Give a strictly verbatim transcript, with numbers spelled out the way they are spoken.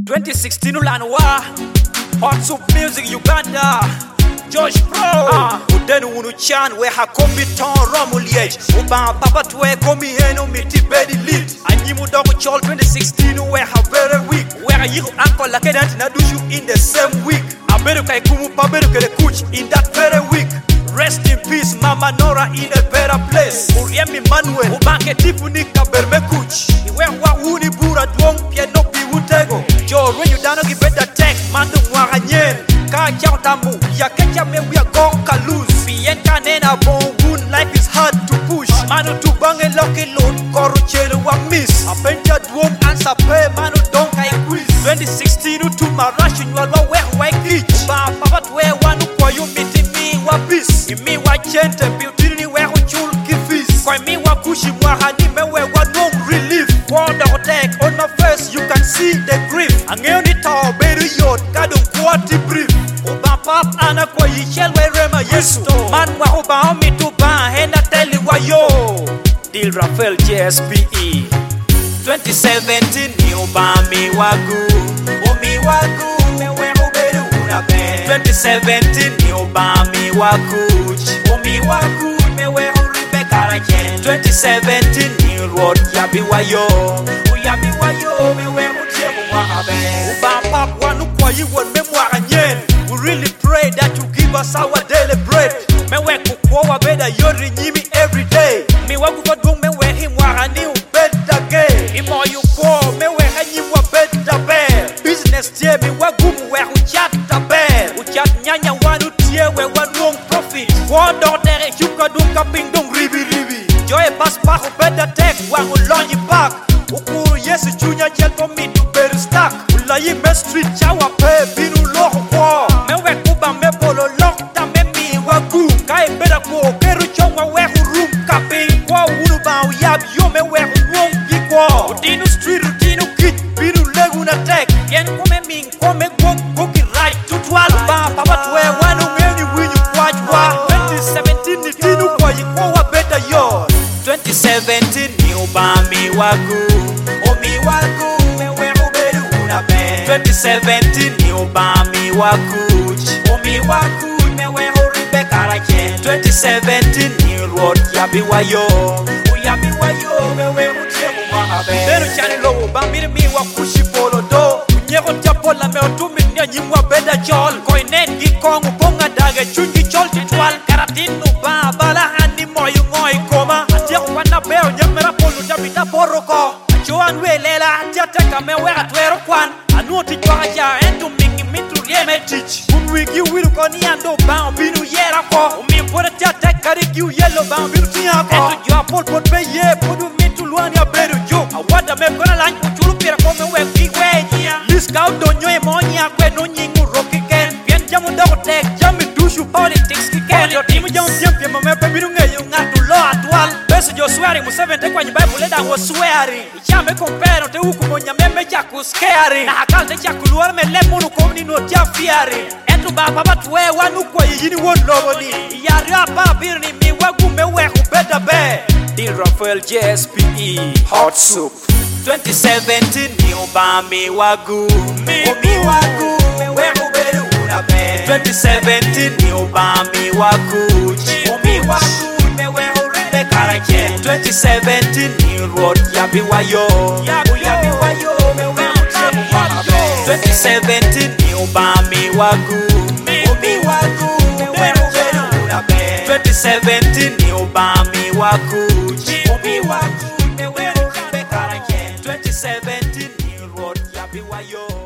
twenty sixteen ulanwa Hot Soup Music Uganda Josh Pro uh, Udenu unu chan we hakomi ton romuliej Uba papa tuwe komi heno miti bedi lit Anyimu dogo chol twenty sixteen we ha very weak We ha yiku anko lake danti na dushu in the same week Aberu kai kumu paberu kele kuch in that very week Rest in peace Mama Nora in a better place Uriemi Manuel Ubanke tipu nika berme kuch Iwe wa uni bura duong pia no pi utego Jo when you dano ki better tech Mandu mwara nyen Ka chao tamu Ya kecha me we are gon ka lose Bien kanena bon wound life is hard to push Manu tu bange loki load Koro chelu wa miss Abenja duong answer pay Manu don kai quiz twenty sixteen utu marashi Nywa wa wehu wa kich Uba papa tuwe wanu kwa yu miti mi wa bis Imi wa chente Biutini wehu chul kifis Kwa mi wa kushi mwahani mewe wa long relief Wanda hotek on my face you can see the grief Angeo ni tao beru yot Kadung kuati brief Uba pap ana kwa yichel we rema yesu Man wa uba omi tu ba hena teli wa yo Dil Rafael J S P E twenty seventeen ni uba mi wagu Umi wagu mewe uberu unabe twenty seventeen ni uba mi wagu Umi wagu mewe uribe karajen twenty seventeen ni road yabi wa yo Uyabi wa yo mewe utiemu wahabe Uba pap wanu kwa yiwon memwa anyen We really pray that you give us our daily bread Mewe kukwowa beda yori nyimi every day Miwa kukodung mewe himwa ni ubeda gay Imo yu kwa mewe hanyimwa beda bear Business tie miwa gumu we uchata bear Uchat nyanya wanu tie we wanung profit Kwa dotere yuka dunga pingdung ribi ribi Joy bas pa ubeda tek wangu lonyi back Ukuru yesu chunya chelpo mitu beru stack Ulayi me street chawa pe binu loho kwa Mewe kuba me bolo lokta me mi wagu Kai beda ko keru chongwa wehu room kapi Kwa unu ba uyab yo me wehu nyong kikwa Udinu street udinu kit binu legu na tek Yen kome ming kome gong koki right tutwal Ba papa tuwe wanu ngeni winyu kwa jwa twenty seventeen ni tinu kwa yikwa wa beda yo twenty seventeen ni ubami wagu Omi wagu mewe uberu unabe twenty seventeen ni ubami wagu Omi wagu mewe uribe karajen twenty seventeen ni road yabi wa yo Uyabi wa yo mewe utiemu wahabe Beru chani lowo bambiri mi wakushi polo do Unyego tiapola me otumi nya nyimwa beda chol Koinen gikongu ponga dage chungi chol titwal Karatinu ba bala hani moyu ngoi koma Atia wana beo nyemera polu tabita poroko Joan we lela atia teka me wera twero kwan Anu tijwa aja endu mingi mitu rieme tich Unwigi wiru koni ando bao binu yera ko Umi mpore tia teka rigiu yelo bao binu tia ko Endu jwa pol pot be ye podu mitu luani ya beru jo Awada me kona lanyi uchulu pira kome we kiwe nia Lis gao donyo e moni ya kwe no nyingu roki ken Bien jamu dago tek jami dushu politics kiken Yo timu jamu tiempi ya mame pe binu nge yu ngatu lo atual Besu jo swearing musevente kwa nyibai buleda wo swearing Ichame kompero te uku monya meme chaku scaring Na hakal te chaku luar me le munu komni no tia fiari Entu ba papa tuwe wanu kwa yini won lobo ni Iyari apa birni mi wagu me wehu beda be Dil Rafael J S P E Hot Soup twenty seventeen ni ubami wagu Umi wagu me wehu beru unabe twenty seventeen ni ubami wagu Umi wagu me wehu ribe karajen twenty seventeen ni road yabi wa yo Uyabi wa yo me wehu utiemu wahabe twenty seventeen ni ubami wagu Umi wagu me wehu beru unabe twenty seventeen ni ubami wagu Umi wagu me wehu ribe karajen twenty seventeen ni road yabi wa yo